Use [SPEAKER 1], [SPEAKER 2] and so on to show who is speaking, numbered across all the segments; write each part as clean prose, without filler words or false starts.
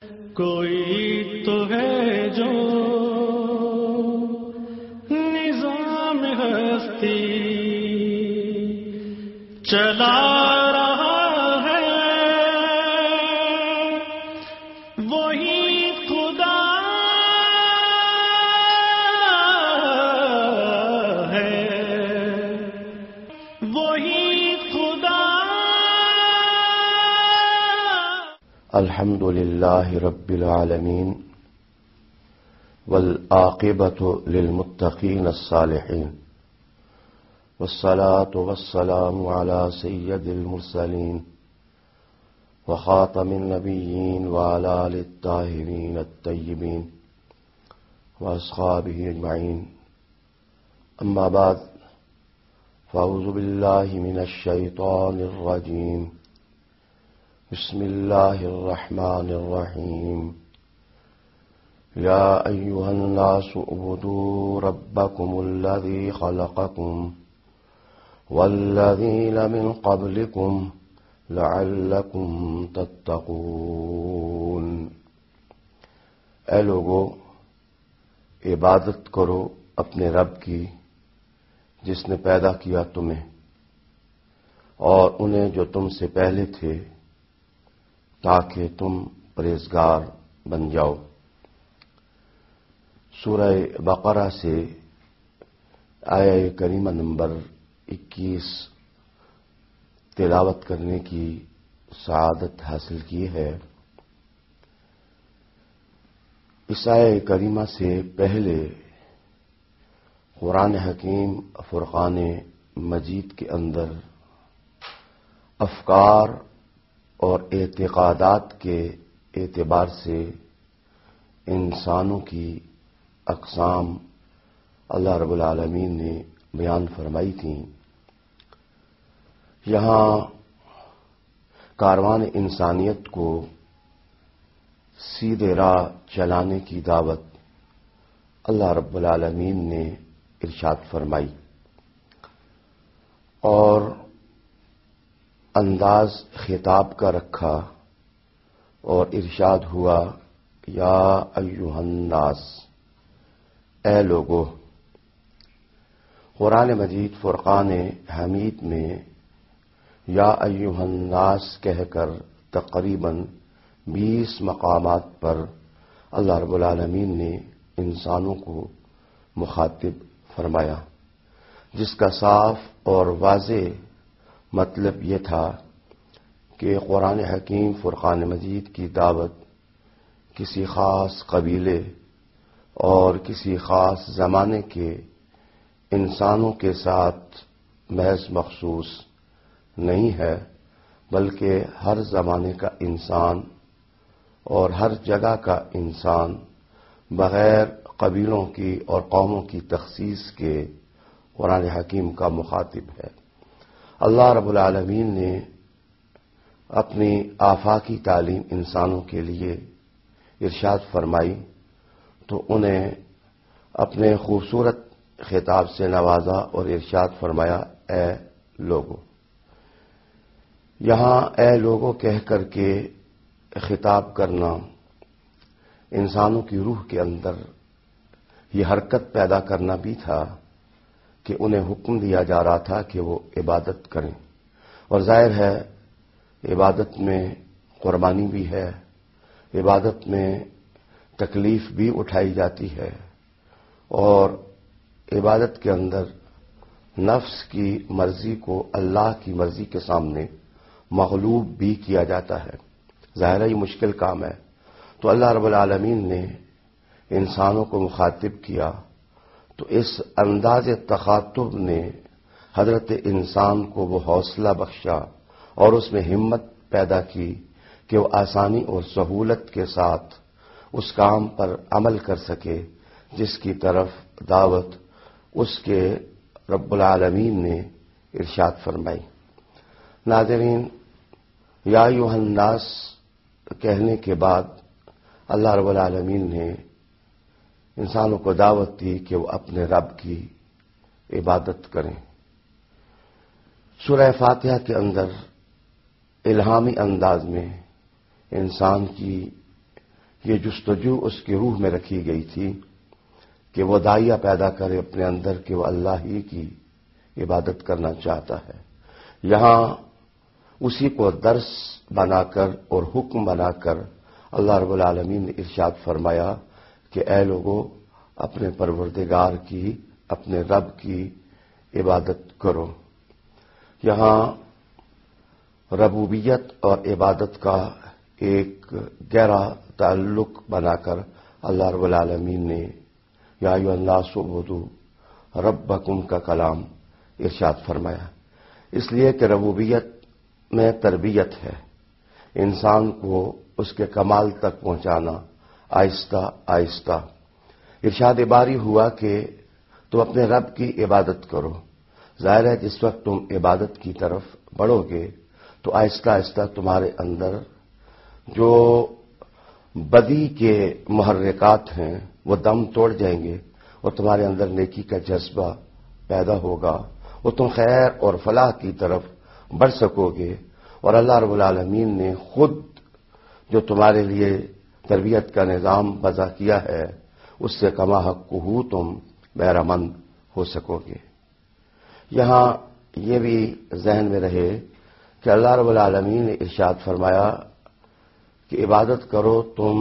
[SPEAKER 1] کوئی تو ہے جو نظام ہستی چلا رہا ہے، وہی خدا ہے، وہی خدا۔
[SPEAKER 2] الحمد للہ رب العالمین والعاقبۃ للمتقین الصالحین والصلاة والسلام علی سید المرسلین وخاتم النبیین وعلی آلہ الطاہرین الطیبین واصحابہ اجمعین، اما بعد، فاعوذ باللہ من الشیطان الرجیم، بسم اللہ الرحمن الرحیم، یا ایہا الناس اعبدوا ربکم الذی خلقکم والذین من قبلکم لعلکم تتقون۔ اے لوگو، عبادت کرو اپنے رب کی جس نے پیدا کیا تمہیں اور انہیں جو تم سے پہلے تھے، تاکہ تم پرہیزگار بن جاؤ۔ سورہ بقرہ سے آیہ کریمہ نمبر 21 تلاوت کرنے کی سعادت حاصل کی ہے۔ اس آیہ کریمہ سے پہلے قرآن حکیم فرقان مجید کے اندر افکار اور اعتقادات کے اعتبار سے انسانوں کی اقسام اللہ رب العالمین نے بیان فرمائی تھیں۔ یہاں کاروان انسانیت کو سیدھے راہ چلانے کی دعوت اللہ رب العالمین نے ارشاد فرمائی، اور انداز خطاب کا رکھا اور ارشاد ہوا، یا ایھا الناس، اے لوگو۔ قرآن مجید فرقان حمید میں یا ایھا الناس کہہ کر تقریباً 20 مقامات پر اللہ رب العالمین نے انسانوں کو مخاطب فرمایا، جس کا صاف اور واضح مطلب یہ تھا کہ قرآن حکیم فرقان مجید کی دعوت کسی خاص قبیلے اور کسی خاص زمانے کے انسانوں کے ساتھ محض مخصوص نہیں ہے، بلکہ ہر زمانے کا انسان اور ہر جگہ کا انسان بغیر قبیلوں کی اور قوموں کی تخصیص کے قرآن حکیم کا مخاطب ہے۔ اللہ رب العالمین نے اپنی آفاقی تعلیم انسانوں کے لیے ارشاد فرمائی تو انہیں اپنے خوبصورت خطاب سے نوازا اور ارشاد فرمایا، اے لوگو۔ یہاں اے لوگو کہہ کر کے خطاب کرنا انسانوں کی روح کے اندر یہ حرکت پیدا کرنا بھی تھا کہ انہیں حکم دیا جا رہا تھا کہ وہ عبادت کریں، اور ظاہر ہے عبادت میں قربانی بھی ہے، عبادت میں تکلیف بھی اٹھائی جاتی ہے، اور عبادت کے اندر نفس کی مرضی کو اللہ کی مرضی کے سامنے مغلوب بھی کیا جاتا ہے۔ ظاہر ہے یہ مشکل کام ہے، تو اللہ رب العالمین نے انسانوں کو مخاطب کیا تو اس انداز تخاطب نے حضرت انسان کو وہ حوصلہ بخشا اور اس میں ہمت پیدا کی کہ وہ آسانی اور سہولت کے ساتھ اس کام پر عمل کر سکے جس کی طرف دعوت اس کے رب العالمین نے ارشاد فرمائی۔ ناظرین، یا ایھا الناس کہنے کے بعد اللہ رب العالمین نے انسانوں کو دعوت دی کہ وہ اپنے رب کی عبادت کریں۔ سورہ فاتحہ کے اندر الہامی انداز میں انسان کی یہ جستجو اس کی روح میں رکھی گئی تھی کہ وہ داعیہ پیدا کرے اپنے اندر کہ وہ اللہ ہی کی عبادت کرنا چاہتا ہے۔ یہاں اسی کو درس بنا کر اور حکم بنا کر اللہ رب العالمین نے ارشاد فرمایا کہ اے لوگوں، اپنے پروردگار کی، اپنے رب کی عبادت کرو۔ یہاں ربوبیت اور عبادت کا ایک گہرا تعلق بنا کر اللہ رب العالمین نے یا ایھا الناس اعبدوا ربکم کا کلام ارشاد فرمایا، اس لیے کہ ربوبیت میں تربیت ہے، انسان کو اس کے کمال تک پہنچانا آہستہ آہستہ۔ ارشاد باری ہوا کہ تم اپنے رب کی عبادت کرو۔ ظاہر ہے جس وقت تم عبادت کی طرف بڑھو گے تو آہستہ آہستہ تمہارے اندر جو بدی کے محرکات ہیں وہ دم توڑ جائیں گے اور تمہارے اندر نیکی کا جذبہ پیدا ہوگا اور تم خیر اور فلاح کی طرف بڑھ سکو گے، اور اللہ رب العالمین نے خود جو تمہارے لیے تربیت کا نظام وضع کیا ہے اس سے کما حق ہو تم بہرہ مند ہو سکو گے۔ یہاں یہ بھی ذہن میں رہے کہ اللہ رب العالمین نے ارشاد فرمایا کہ عبادت کرو تم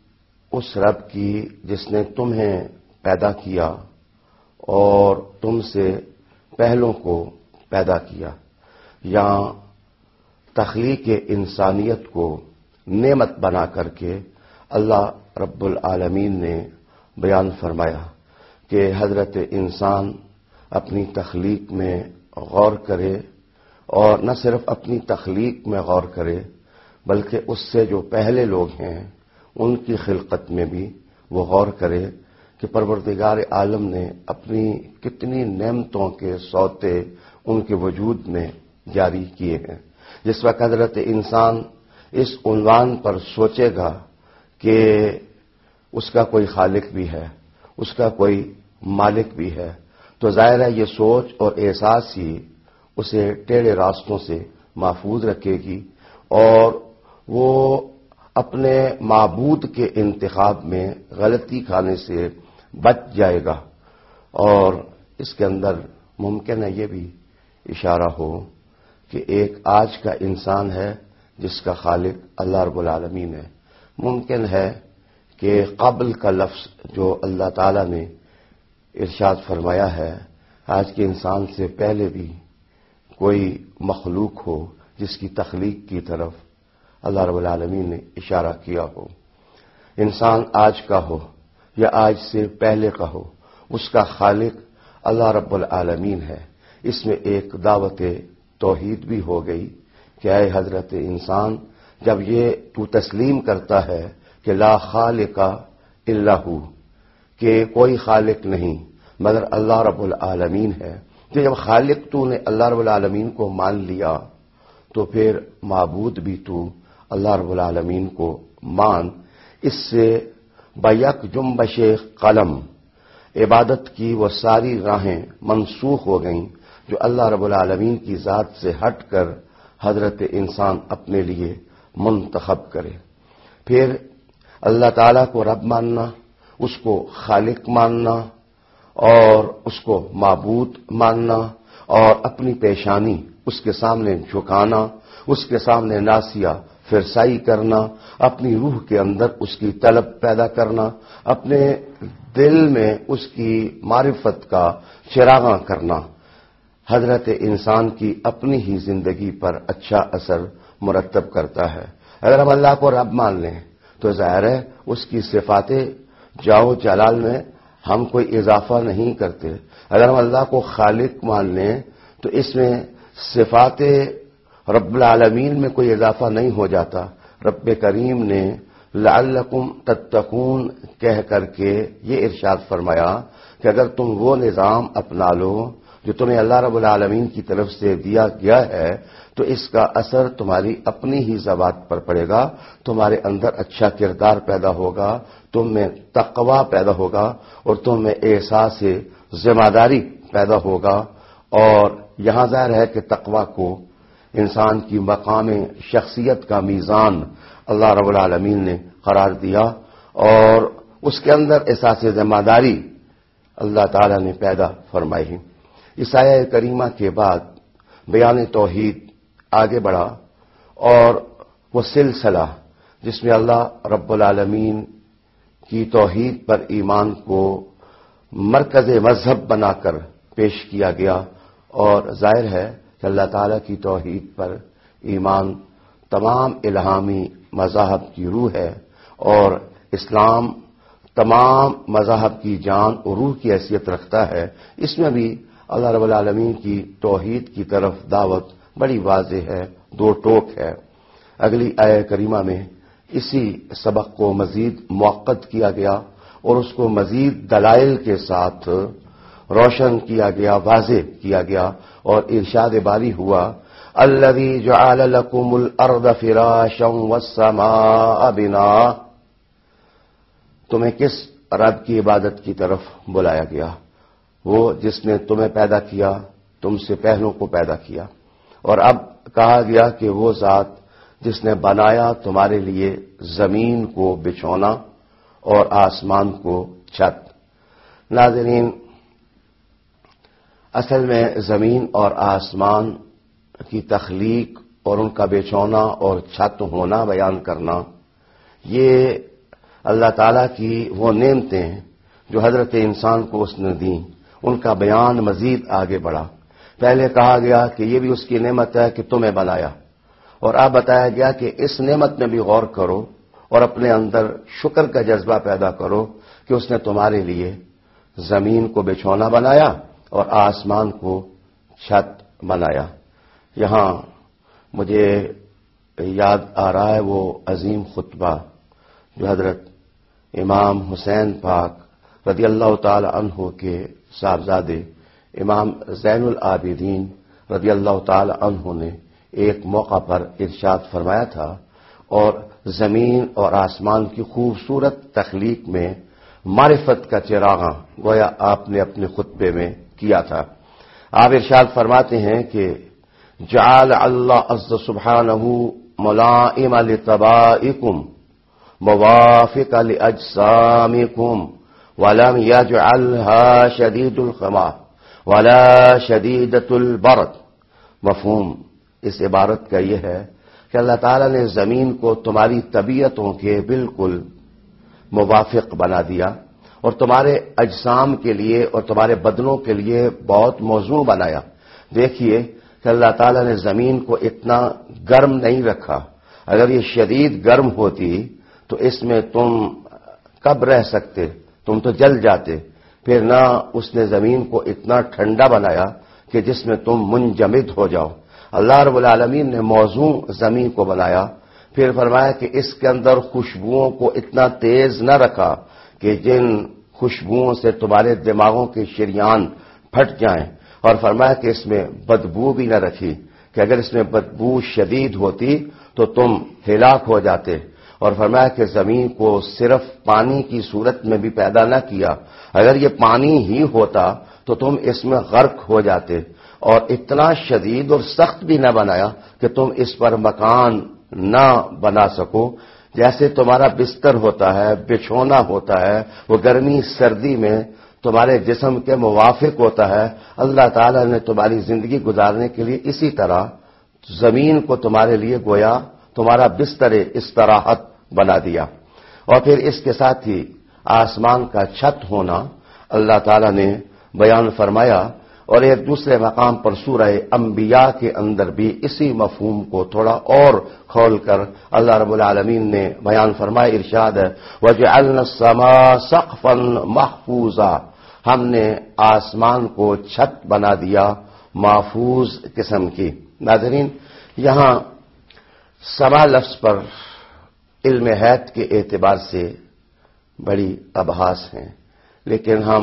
[SPEAKER 2] اس رب کی جس نے تمہیں پیدا کیا اور تم سے پہلوں کو پیدا کیا۔ یہاں تخلیق انسانیت کو نعمت بنا کر کے اللہ رب العالمین نے بیان فرمایا کہ حضرت انسان اپنی تخلیق میں غور کرے، اور نہ صرف اپنی تخلیق میں غور کرے بلکہ اس سے جو پہلے لوگ ہیں ان کی خلقت میں بھی وہ غور کرے کہ پروردگار عالم نے اپنی کتنی نعمتوں کے سوتے ان کے وجود میں جاری کیے ہیں۔ جس وقت حضرت انسان اس عنوان پر سوچے گا کہ اس کا کوئی خالق بھی ہے، اس کا کوئی مالک بھی ہے، تو ظاہر ہے یہ سوچ اور احساس ہی اسے ٹیڑھے راستوں سے محفوظ رکھے گی اور وہ اپنے معبود کے انتخاب میں غلطی کھانے سے بچ جائے گا۔ اور اس کے اندر ممکن ہے یہ بھی اشارہ ہو کہ ایک آج کا انسان ہے جس کا خالق اللہ رب العالمین ہے۔ ممکن ہے کہ قبل کا لفظ جو اللہ تعالی نے ارشاد فرمایا ہے آج کے انسان سے پہلے بھی کوئی مخلوق ہو جس کی تخلیق کی طرف اللہ رب العالمین نے اشارہ کیا ہو۔ انسان آج کا ہو یا آج سے پہلے کا ہو، اس کا خالق اللہ رب العالمین ہے۔ اس میں ایک دعوت توحید بھی ہو گئی کہ اے حضرت انسان، جب یہ تو تسلیم کرتا ہے کہ لا خالق الا ہو، کہ کوئی خالق نہیں مگر اللہ رب العالمین ہے، تو جب خالق تو نے اللہ رب العالمین کو مان لیا تو پھر معبود بھی تو اللہ رب العالمین کو مان۔ اس سے بیک جنبش قلم عبادت کی وہ ساری راہیں منسوخ ہو گئیں جو اللہ رب العالمین کی ذات سے ہٹ کر حضرت انسان اپنے لیے منتخب کرے۔ پھر اللہ تعالیٰ کو رب ماننا، اس کو خالق ماننا اور اس کو معبود ماننا، اور اپنی پیشانی اس کے سامنے جھکانا، اس کے سامنے ناسیہ فرسائی کرنا، اپنی روح کے اندر اس کی طلب پیدا کرنا، اپنے دل میں اس کی معرفت کا چراغاں کرنا، حضرت انسان کی اپنی ہی زندگی پر اچھا اثر مرتب کرتا ہے۔ اگر ہم اللہ کو رب مان لیں تو ظاہر ہے اس کی صفات جاؤ جلال میں ہم کوئی اضافہ نہیں کرتے۔ اگر ہم اللہ کو خالق مان لیں تو اس میں صفات رب العالمین میں کوئی اضافہ نہیں ہو جاتا۔ رب کریم نے لعلکم تتقون کہہ کر کے یہ ارشاد فرمایا کہ اگر تم وہ نظام اپنا لو جو تمہیں اللہ رب العالمین کی طرف سے دیا گیا ہے تو اس کا اثر تمہاری اپنی ہی ذات پر پڑے گا، تمہارے اندر اچھا کردار پیدا ہوگا، تم میں تقوی پیدا ہوگا اور تم میں احساس ذمہ داری پیدا ہوگا۔ اور یہاں ظاہر ہے کہ تقوی کو انسان کی مقام شخصیت کا میزان اللہ رب العالمین نے قرار دیا، اور اس کے اندر احساس ذمہ داری اللہ تعالیٰ نے پیدا فرمائی. اس آیہ کریمہ کے بعد بیان توحید آگے بڑھا اور وہ سلسلہ جس میں اللہ رب العالمین کی توحید پر ایمان کو مرکز مذہب بنا کر پیش کیا گیا. اور ظاہر ہے کہ اللہ تعالیٰ کی توحید پر ایمان تمام الہامی مذاہب کی روح ہے اور اسلام تمام مذاہب کی جان اور روح کی حیثیت رکھتا ہے. اس میں بھی اللہ رب العالمین کی توحید کی طرف دعوت بڑی واضح ہے، دو ٹوک ہے. اگلی آیہ کریمہ میں اسی سبق کو مزید موقت کیا گیا اور اس کو مزید دلائل کے ساتھ روشن کیا گیا، واضح کیا گیا اور ارشاد باری ہوا الذی جعل لکم الارض فراشا والسماء بناء. تمہیں کس رب کی عبادت کی طرف بلایا گیا؟ وہ جس نے تمہیں پیدا کیا، تم سے پہلوں کو پیدا کیا. اور اب کہا گیا کہ وہ ذات جس نے بنایا تمہارے لیے زمین کو بچھونا اور آسمان کو چھت. ناظرین، اصل میں زمین اور آسمان کی تخلیق اور ان کا بچھونا اور چھت ہونا بیان کرنا، یہ اللہ تعالیٰ کی وہ نعمتیں ہیں جو حضرت انسان کو اس نے دیں. ان کا بیان مزید آگے بڑھا. پہلے کہا گیا کہ یہ بھی اس کی نعمت ہے کہ تمہیں بنایا، اور اب بتایا گیا کہ اس نعمت میں بھی غور کرو اور اپنے اندر شکر کا جذبہ پیدا کرو کہ اس نے تمہارے لیے زمین کو بچھونا بنایا اور آسمان کو چھت بنایا. یہاں مجھے یاد آ رہا ہے وہ عظیم خطبہ جو حضرت امام حسین پاک رضی اللہ تعالی عنہ کے صاحبزادے امام زین العابدین رضی اللہ تعالی عنہ نے ایک موقع پر ارشاد فرمایا تھا، اور زمین اور آسمان کی خوبصورت تخلیق میں معرفت کا چراغاں گویا آپ نے اپنے خطبے میں کیا تھا. آپ ارشاد فرماتے ہیں کہ جعل اللہ عز سبحانہ ملائم لطبائکم موافق لاجسامکم ولم يجعلها شدید الخما ولا شدیدۃ البرد. مفہوم اس عبارت کا یہ ہے کہ اللہ تعالیٰ نے زمین کو تمہاری طبیعتوں کے بالکل موافق بنا دیا اور تمہارے اجسام کے لیے اور تمہارے بدنوں کے لیے بہت موزوں بنایا. دیکھیے کہ اللہ تعالیٰ نے زمین کو اتنا گرم نہیں رکھا. اگر یہ شدید گرم ہوتی تو اس میں تم کب رہ سکتے؟ تم تو جل جاتے. پھر نہ اس نے زمین کو اتنا ٹھنڈا بنایا کہ جس میں تم منجمد ہو جاؤ. اللہ رب العالمین نے موزوں زمین کو بنایا، پھر فرمایا کہ اس کے اندر خوشبوؤں کو اتنا تیز نہ رکھا کہ جن خوشبوؤں سے تمہارے دماغوں کے شریان پھٹ جائیں، اور فرمایا کہ اس میں بدبو بھی نہ رکھی کہ اگر اس میں بدبو شدید ہوتی تو تم ہلاک ہو جاتے. اور فرمایا کہ زمین کو صرف پانی کی صورت میں بھی پیدا نہ کیا، اگر یہ پانی ہی ہوتا تو تم اس میں غرق ہو جاتے. اور اتنا شدید اور سخت بھی نہ بنایا کہ تم اس پر مکان نہ بنا سکو. جیسے تمہارا بستر ہوتا ہے، بچھونا ہوتا ہے، وہ گرمی سردی میں تمہارے جسم کے موافق ہوتا ہے، اللہ تعالیٰ نے تمہاری زندگی گزارنے کے لیے اسی طرح زمین کو تمہارے لیے گویا تمہارا بستر استراحت بنا دیا. اور پھر اس کے ساتھ ہی آسمان کا چھت ہونا اللہ تعالیٰ نے بیان فرمایا. اور ایک دوسرے مقام پر سورہ انبیاء کے اندر بھی اسی مفہوم کو تھوڑا اور کھول کر اللہ رب العالمین نے بیان فرمایا. ارشاد ہے وَجَعَلْنَا السَّمَاءَ سَقْفًا مَحْفُوظًا. ہم نے آسمان کو چھت بنا دیا محفوظ قسم کی. ناظرین، یہاں سما لفظ پر علم حیات کے اعتبار سے بڑی ابحاث ہیں، لیکن ہم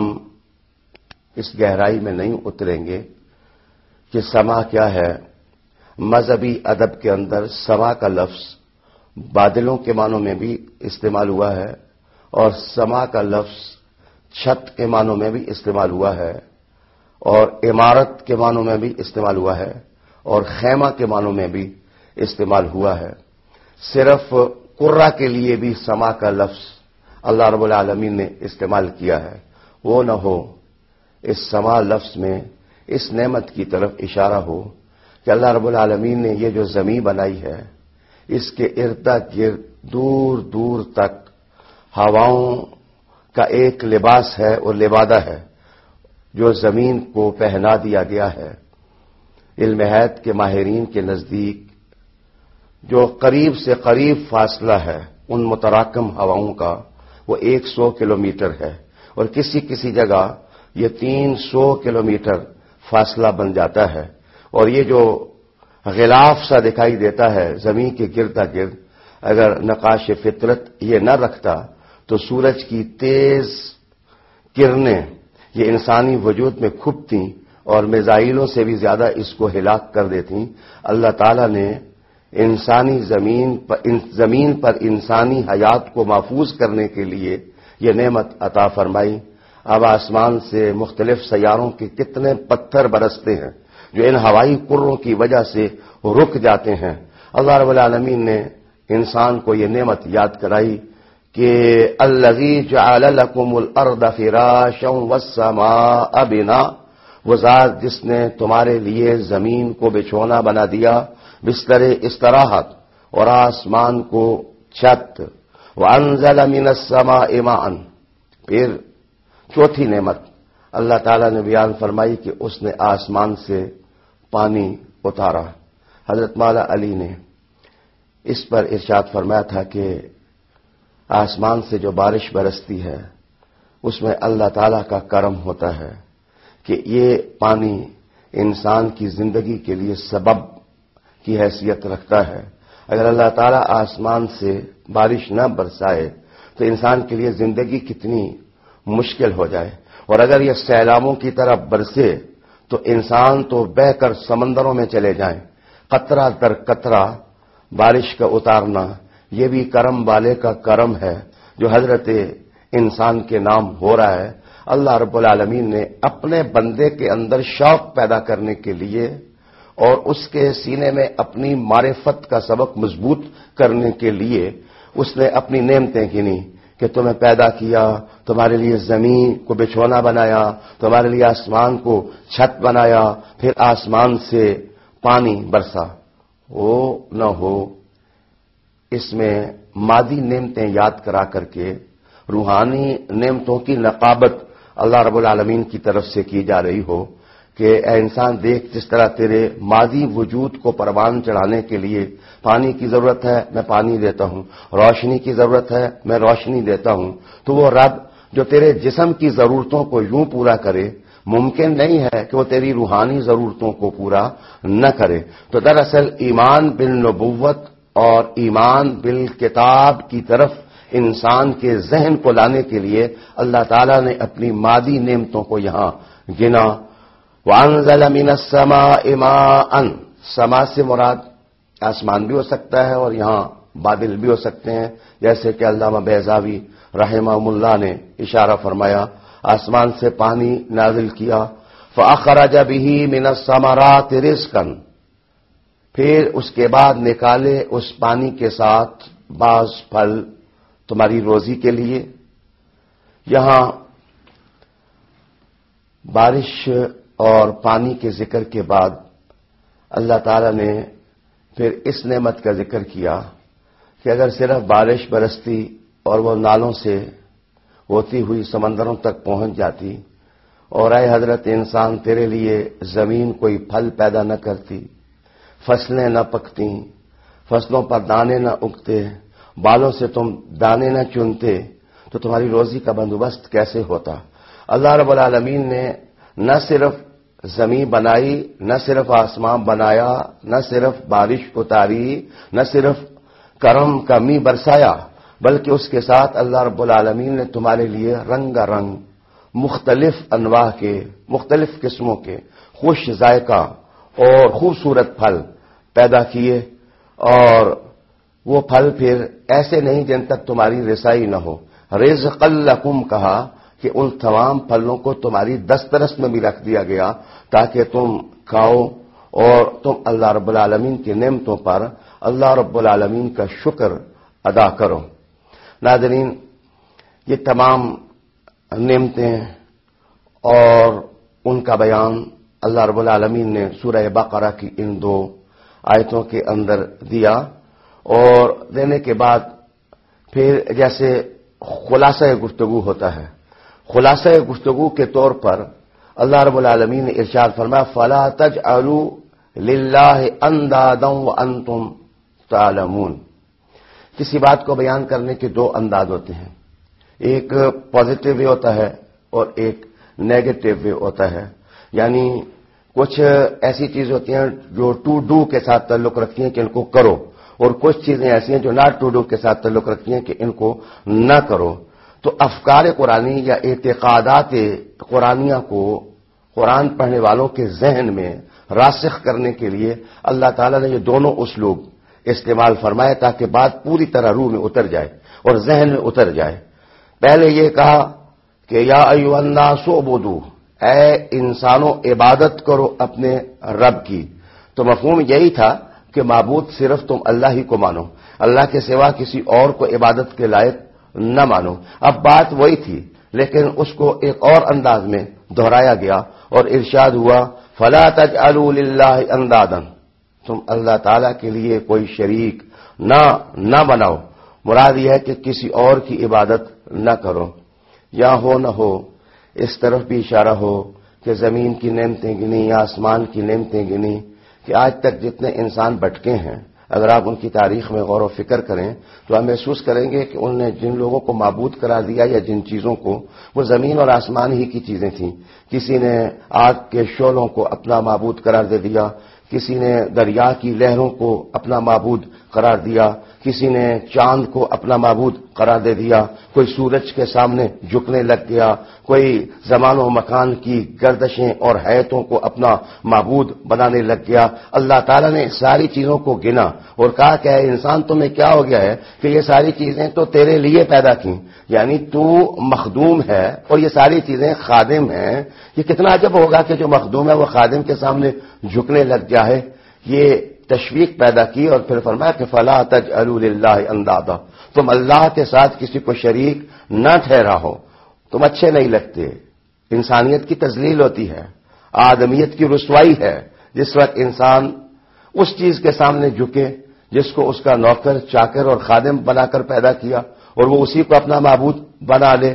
[SPEAKER 2] اس گہرائی میں نہیں اتریں گے کہ سما کیا ہے. مذہبی ادب کے اندر سما کا لفظ بادلوں کے معنوں میں بھی استعمال ہوا ہے، اور سما کا لفظ چھت کے معنوں میں بھی استعمال ہوا ہے، اور عمارت کے معنوں میں بھی استعمال ہوا ہے، اور خیمہ کے معنوں میں بھی استعمال ہوا ہے. صرف قرہ کے لیے بھی سما کا لفظ اللہ رب العالمین نے استعمال کیا ہے، وہ نہ ہو اس سما لفظ میں اس نعمت کی طرف اشارہ ہو کہ اللہ رب العالمین نے یہ جو زمین بنائی ہے اس کے ارد گرد دور دور تک ہواؤں کا ایک لباس ہے اور لبادہ ہے جو زمین کو پہنا دیا گیا ہے۔ علم حیات کے ماہرین کے نزدیک جو قریب سے قریب فاصلہ ہے ان متراکم ہواؤں کا وہ 100 کلومیٹر ہے، اور کسی کسی جگہ یہ 300 کلومیٹر فاصلہ بن جاتا ہے، اور یہ جو غلاف سا دکھائی دیتا ہے زمین کے گرد گرد، اگر نقاش فطرت یہ نہ رکھتا تو سورج کی تیز کرنیں یہ انسانی وجود میں کھپتیں اور میزائلوں سے بھی زیادہ اس کو ہلاک کر دیتیں۔ اللہ تعالی نے زمین پر انسانی حیات کو محفوظ کرنے کے لیے یہ نعمت عطا فرمائی۔ اب آسمان سے مختلف سیاروں کے کتنے پتھر برستے ہیں جو ان ہوائی کروں کی وجہ سے رک جاتے ہیں۔ اللہ رب العالمین نے انسان کو یہ نعمت یاد کرائی کہ الذی جعل لکم الارض فراشا والسماء بناء، وہ ذات جس نے تمہارے لیے زمین کو بچھونا بنا دیا، بستر استراحت، اور آسمان کو چھت، وانزل من السماء ماء۔ پھر چوتھی نعمت اللہ تعالیٰ نے بیان فرمائی کہ اس نے آسمان سے پانی اتارا۔ حضرت مولا علی نے اس پر ارشاد فرمایا تھا کہ آسمان سے جو بارش برستی ہے اس میں اللہ تعالیٰ کا کرم ہوتا ہے کہ یہ پانی انسان کی زندگی کے لیے سبب کی حیثیت رکھتا ہے۔ اگر اللہ تعالیٰ آسمان سے بارش نہ برسائے تو انسان کے لیے زندگی کتنی مشکل ہو جائے، اور اگر یہ سیلابوں کی طرح برسے تو انسان تو بہہ کر سمندروں میں چلے جائیں۔ قطرہ در قطرہ بارش کا اتارنا یہ بھی کرم والے کا کرم ہے جو حضرت انسان کے نام ہو رہا ہے۔ اللہ رب العالمین نے اپنے بندے کے اندر شوق پیدا کرنے کے لیے اور اس کے سینے میں اپنی معرفت کا سبق مضبوط کرنے کے لیے اس نے اپنی نعمتیں گنی کہ تمہیں پیدا کیا، تمہارے لیے زمین کو بچھونا بنایا، تمہارے لیے آسمان کو چھت بنایا، پھر آسمان سے پانی برسا۔ وہ نہ ہو اس میں مادی نعمتیں یاد کرا کر کے روحانی نعمتوں کی نقابت اللہ رب العالمین کی طرف سے کی جا رہی ہو کہ اے انسان دیکھ جس طرح تیرے مادی وجود کو پروان چڑھانے کے لیے پانی کی ضرورت ہے، میں پانی دیتا ہوں، روشنی کی ضرورت ہے، میں روشنی دیتا ہوں، تو وہ رب جو تیرے جسم کی ضرورتوں کو یوں پورا کرے ممکن نہیں ہے کہ وہ تیری روحانی ضرورتوں کو پورا نہ کرے۔ تو دراصل ایمان بالنبوت اور ایمان بالکتاب کی طرف انسان کے ذہن کو لانے کے لیے اللہ تعالیٰ نے اپنی مادی نعمتوں کو یہاں گنا۔ وانزل من السماء ماء، سما سے مراد آسمان بھی ہو سکتا ہے اور یہاں بادل بھی ہو سکتے ہیں، جیسے کہ علامہ بیضاوی رحمہ اللہ نے اشارہ فرمایا آسمان سے پانی نازل کیا۔ فاخرج به من الثمرات رزقا، پھر اس کے بعد نکالے اس پانی کے ساتھ بعض پھل تمہاری روزی کے لیے۔ یہاں بارش اور پانی کے ذکر کے بعد اللہ تعالی نے پھر اس نعمت کا ذکر کیا کہ اگر صرف بارش برستی اور وہ نالوں سے ہوتی ہوئی سمندروں تک پہنچ جاتی اور اے حضرت انسان تیرے لیے زمین کوئی پھل پیدا نہ کرتی، فصلیں نہ پکتی، فصلوں پر دانے نہ اگتے، بالوں سے تم دانے نہ چنتے تو تمہاری روزی کا بندوبست کیسے ہوتا؟ اللہ رب العالمین نے نہ صرف زمین بنائی، نہ صرف آسمان بنایا، نہ صرف بارش اتاری، نہ صرف کرم کا می برسایا، بلکہ اس کے ساتھ اللہ رب العالمین نے تمہارے لیے رنگ رنگ مختلف انواع کے، مختلف قسموں کے خوش ذائقہ اور خوبصورت پھل پیدا کیے، اور وہ پھل پھر ایسے نہیں جن تک تمہاری رسائی نہ ہو۔ رزقا لکم کہا کہ ان تمام پھلوں کو تمہاری دسترس میں بھی رکھ دیا گیا تاکہ تم کھاؤ اور تم اللہ رب العالمین کی نعمتوں پر اللہ رب العالمین کا شکر ادا کرو۔ ناظرین، یہ تمام نعمتیں اور ان کا بیان اللہ رب العالمین نے سورہ بقرہ کی ان 2 آیتوں کے اندر دیا، اور دینے کے بعد پھر جیسے خلاصہ گفتگو ہوتا ہے، خلاصہ گفتگو کے طور پر اللہ رب العالمین نے ارشاد فرمایا فَلَا تَجْعَلُوا لِلَّهِ أَنْدَادًا وَأَنْتُمْ تَعْلَمُونَ۔ کسی بات کو بیان کرنے کے 2 انداز ہوتے ہیں، ایک پازیٹو وے ہوتا ہے اور ایک نیگیٹو وے ہوتا ہے، یعنی کچھ ایسی چیز ہوتی ہیں جو ٹو ڈو کے ساتھ تعلق رکھتی ہیں کہ ان کو کرو، اور کچھ چیزیں ایسی ہیں جو ناٹ ٹو ڈو کے ساتھ تعلق رکھتی ہیں کہ ان کو نہ کرو۔ تو افکار قرآنی یا اعتقادات قرآنیہ کو قرآن پڑھنے والوں کے ذہن میں راسخ کرنے کے لیے اللہ تعالیٰ نے یہ دونوں اسلوب استعمال فرمائے تاکہ بات پوری طرح روح میں اتر جائے اور ذہن میں اتر جائے۔ پہلے یہ کہا کہ یا ایھا الناس اعبدوا، اے انسانوں عبادت کرو اپنے رب کی، تو مفہوم یہی تھا کہ معبود صرف تم اللہ ہی کو مانو، اللہ کے سوا کسی اور کو عبادت کے لائق نہ مانو۔ اب بات وہی تھی لیکن اس کو ایک اور انداز میں دہرایا گیا اور ارشاد ہوا فَلَا تَجْعَلُوا لِلَّهِ أَنْدَادًا، تم اللہ تعالیٰ کے لیے کوئی شریک نہ بناؤ۔ مراد یہ ہے کہ کسی اور کی عبادت نہ کرو۔ یا ہو نہ ہو اس طرف بھی اشارہ ہو کہ زمین کی نعمتیں گنی یا آسمان کی نعمتیں گنی کہ آج تک جتنے انسان بھٹکے ہیں، اگر آپ ان کی تاریخ میں غور و فکر کریں تو آپ محسوس کریں گے کہ انہوں نے جن لوگوں کو معبود قرار دیا یا جن چیزوں کو، وہ زمین اور آسمان ہی کی چیزیں تھیں۔ کسی نے آگ کے شعلوں کو اپنا معبود قرار دے دیا، کسی نے دریا کی لہروں کو اپنا معبود قرار دیا، کسی نے چاند کو اپنا معبود قرار دے دیا، کوئی سورج کے سامنے جھکنے لگ گیا، کوئی زمان و مکان کی گردشیں اور حیاتوں کو اپنا معبود بنانے لگ گیا۔ اللہ تعالیٰ نے ساری چیزوں کو گنا اور کہا کہ اے انسان تمہیں کیا ہو گیا ہے کہ یہ ساری چیزیں تو تیرے لیے پیدا کی، یعنی تو مخدوم ہے اور یہ ساری چیزیں خادم ہیں۔ یہ کتنا عجب ہوگا کہ جو مخدوم ہے وہ خادم کے سامنے جھکنے لگ جائے۔ یہ تشویق پیدا کی اور پھر فرمایا کہ فَلَا تَجْعَلُوا لِلَّهِ أَنْدَادًا، تم اللہ کے ساتھ کسی کو شریک نہ ٹھہراؤ، تم اچھے نہیں لگتے۔ انسانیت کی تذلیل ہوتی ہے، آدمیت کی رسوائی ہے جس وقت انسان اس چیز کے سامنے جھکے جس کو اس کا نوکر چاکر اور خادم بنا کر پیدا کیا اور وہ اسی کو اپنا معبود بنا لے۔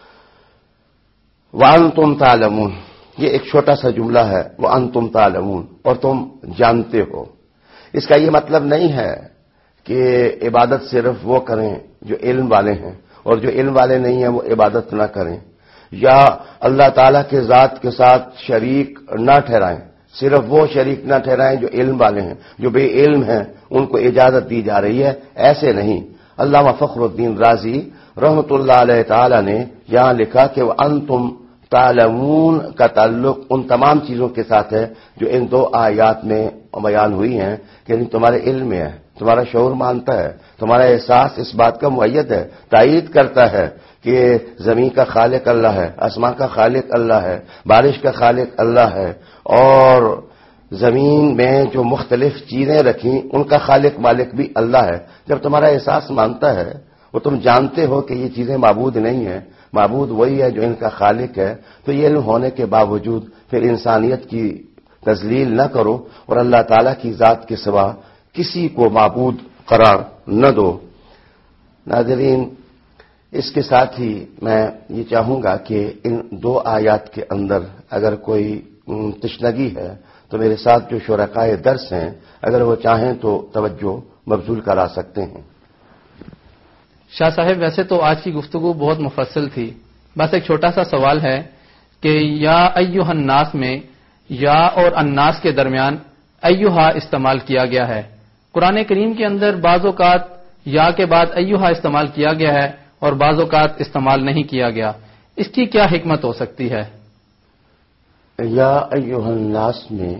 [SPEAKER 2] وَأَنْتُمْ تَعْلَمُونَ، یہ ایک چھوٹا سا جملہ ہے، وَأَنْتُمْ تَعْلَمُونَ، اور تم جانتے ہو۔ اس کا یہ مطلب نہیں ہے کہ عبادت صرف وہ کریں جو علم والے ہیں اور جو علم والے نہیں ہیں وہ عبادت نہ کریں، یا اللہ تعالیٰ کے ذات کے ساتھ شریک نہ ٹھہرائیں، صرف وہ شریک نہ ٹھہرائیں جو علم والے ہیں، جو بے علم ہیں ان کو اجازت دی جا رہی ہے، ایسے نہیں۔ علامہ فخر الدین رازی رحمۃ اللہ علیہ تعالی نے یہاں لکھا کہ وَأَنْتُمْ تعلمون کا تعلق ان تمام چیزوں کے ساتھ ہے جو ان 2 آیات میں بیان ہوئی ہیں، کہ تمہارے علم میں ہے، تمہارا شعور مانتا ہے، تمہارا احساس اس بات کا مؤید ہے، تائید کرتا ہے کہ زمین کا خالق اللہ ہے، آسمان کا خالق اللہ ہے، بارش کا خالق اللہ ہے، اور زمین میں جو مختلف چیزیں رکھیں ان کا خالق مالک بھی اللہ ہے۔ جب تمہارا احساس مانتا ہے وہ تم جانتے ہو کہ یہ چیزیں معبود نہیں ہیں، معبود وہی ہے جو ان کا خالق ہے، تو یہ علم ہونے کے باوجود پھر انسانیت کی تذلیل نہ کرو اور اللہ تعالیٰ کی ذات کے سوا کسی کو معبود قرار نہ دو۔ ناظرین، اس کے ساتھ ہی میں یہ چاہوں گا کہ ان 2 آیات کے اندر اگر کوئی تشنگی ہے تو میرے ساتھ جو شرکائے درس ہیں اگر وہ چاہیں تو توجہ مبذول کرا سکتے ہیں۔
[SPEAKER 3] شاہ صاحب، ویسے تو آج کی گفتگو بہت مفصل تھی، بس ایک چھوٹا سا سوال ہے کہ یا ایھا الناس میں یا اور الناس کے درمیان ایھا استعمال کیا گیا ہے۔ قرآن کریم کے اندر بعض اوقات یا کے بعد ایھا استعمال کیا گیا ہے اور بعض اوقات استعمال نہیں کیا گیا، اس کی کیا حکمت ہو سکتی ہے؟
[SPEAKER 2] یا ایھا الناس میں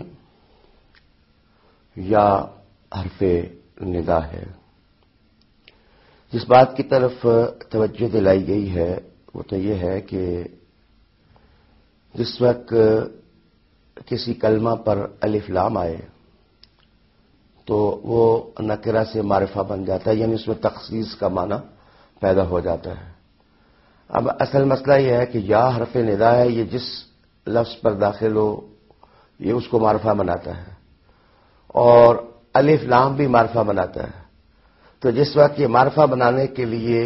[SPEAKER 2] یا حرف ندا ہے۔ جس بات کی طرف توجہ دلائی گئی ہے وہ تو یہ ہے کہ جس وقت کسی کلمہ پر الف لام آئے تو وہ نکرہ سے معرفہ بن جاتا ہے، یعنی اس میں تخصیص کا معنی پیدا ہو جاتا ہے۔ اب اصل مسئلہ یہ ہے کہ یا حرف ندا ہے، یہ جس لفظ پر داخل ہو یہ اس کو معرفہ بناتا ہے، اور الف لام بھی معرفہ بناتا ہے. تو جس وقت یہ معرفہ بنانے کے لیے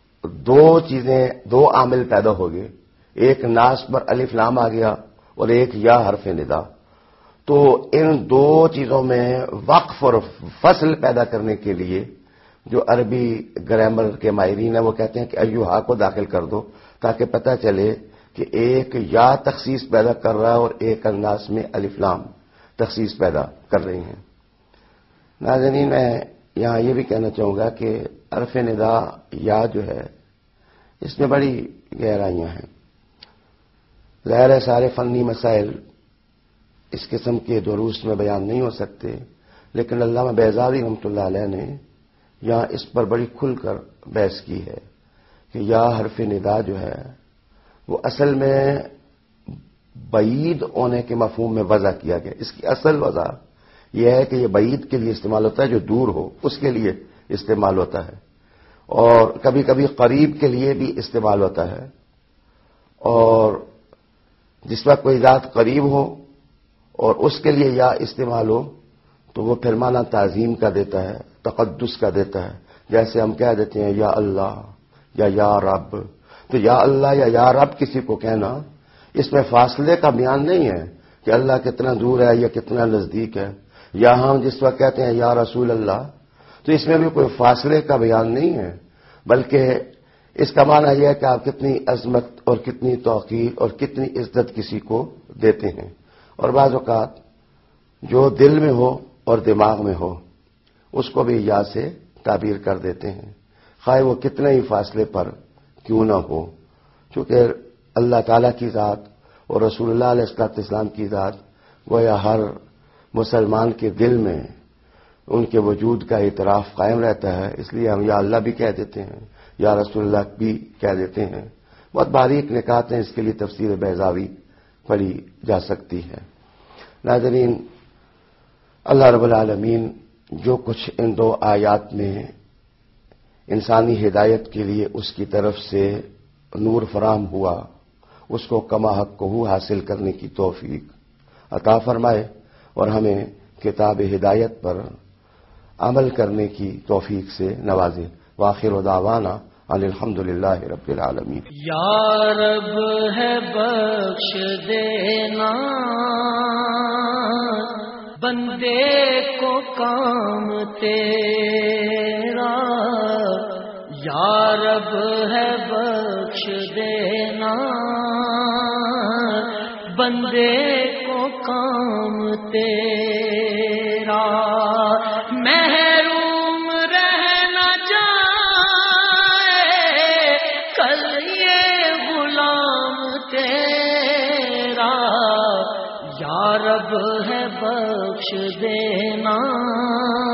[SPEAKER 2] دو عامل پیدا ہو گئے، ایک ناس پر الف لام آ گیا اور ایک یا حرف ندا، تو ان دو چیزوں میں وقف اور فصل پیدا کرنے کے لیے جو عربی گرامر کے ماہرین ہیں وہ کہتے ہیں کہ ایوہا کو داخل کر دو تاکہ پتہ چلے کہ ایک یا تخصیص پیدا کر رہا ہے اور ایک الناس میں الف لام تخصیص پیدا کر رہی ہیں. ناظرین، میں یہاں یہ بھی کہنا چاہوں گا کہ حرف ندا یا جو ہے اس میں بڑی گہرائیاں ہیں. ظاہر ہے سارے فنی مسائل اس قسم کے دروس میں بیان نہیں ہو سکتے، لیکن علامہ بیضاوی رحمۃ اللہ علیہ نے یہاں اس پر بڑی کھل کر بحث کی ہے کہ یا حرف ندا جو ہے وہ اصل میں بعید ہونے کے مفہوم میں وضع کیا گیا. اس کی اصل وضع یہ ہے کہ یہ بعید کے لیے استعمال ہوتا ہے، جو دور ہو اس کے لیے استعمال ہوتا ہے، اور کبھی کبھی قریب کے لیے بھی استعمال ہوتا ہے. اور جس وقت کوئی ذات قریب ہو اور اس کے لیے یا استعمال ہو تو وہ پھر معنی تعظیم کا دیتا ہے، تقدس کا دیتا ہے. جیسے ہم کہہ دیتے ہیں یا اللہ یا رب، تو یا اللہ یا رب کسی کو کہنا اس میں فاصلے کا بیان نہیں ہے کہ اللہ کتنا دور ہے یا کتنا نزدیک ہے. یا ہم جس وقت کہتے ہیں یا رسول اللہ تو اس میں بھی کوئی فاصلے کا بیان نہیں ہے، بلکہ اس کا معنی یہ ہے کہ آپ کتنی عظمت اور کتنی توقیر اور کتنی عزت کسی کو دیتے ہیں. اور بعض اوقات جو دل میں ہو اور دماغ میں ہو اس کو بھی یا سے تعبیر کر دیتے ہیں، خواہ وہ کتنے ہی فاصلے پر کیوں نہ ہو. چونکہ اللہ تعالیٰ کی ذات اور رسول اللہ علیہ السلام کی ذات گویا ہر مسلمان کے دل میں ان کے وجود کا اعتراف قائم رہتا ہے، اس لیے ہم یا اللہ بھی کہہ دیتے ہیں، یا رسول اللہ بھی کہہ دیتے ہیں. بہت باریک نکات ہیں، اس کے لیے تفسیر بیضاوی پڑھی جا سکتی ہے. ناظرین، اللہ رب العالمین جو کچھ ان دو آیات میں انسانی ہدایت کے لیے اس کی طرف سے نور فراہم ہوا اس کو کما حق کو حاصل کرنے کی توفیق عطا فرمائے اور ہمیں کتاب ہدایت پر عمل کرنے کی توفیق سے نوازے. وآخر دعوانا ان الحمدللہ رب العالمین.
[SPEAKER 1] یا رب ہے بخش دینا بندے کو کام تیرا، یا رب ہے بخش دینا بندے کو کام تیرا. محروم رہنا جائے کل یہ غلام تیرا، یا رب ہے بخش دینا